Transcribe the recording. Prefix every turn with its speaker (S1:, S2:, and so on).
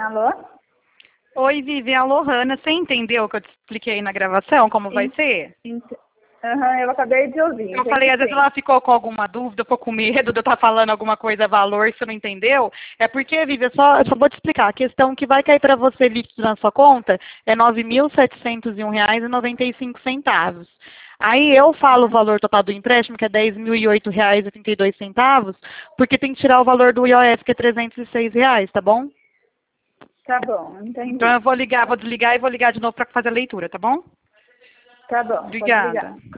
S1: Alô?
S2: Oi, Vivi, alô, Hanna. Você entendeu o que eu te expliquei na gravação, como vai ser?
S1: Aham, eu acabei de ouvir.
S2: Eu falei, às vezes ela ficou com alguma dúvida, ficou com medo de eu estar falando alguma coisa, valor, você não entendeu. É porque, Vivi, eu só vou te explicar. A questão que vai cair para você líquido na sua conta é R$ 9.701,95. Aí eu falo o valor total do empréstimo, que é R$ 10.008,82, porque tem que tirar o valor do IOF, que é R$ 306, tá bom?
S1: Tá bom, entendi.
S2: Então eu vou ligar, vou desligar e vou ligar de novo para fazer a leitura, tá bom?
S1: Tá bom, pode ligar.
S2: Obrigada.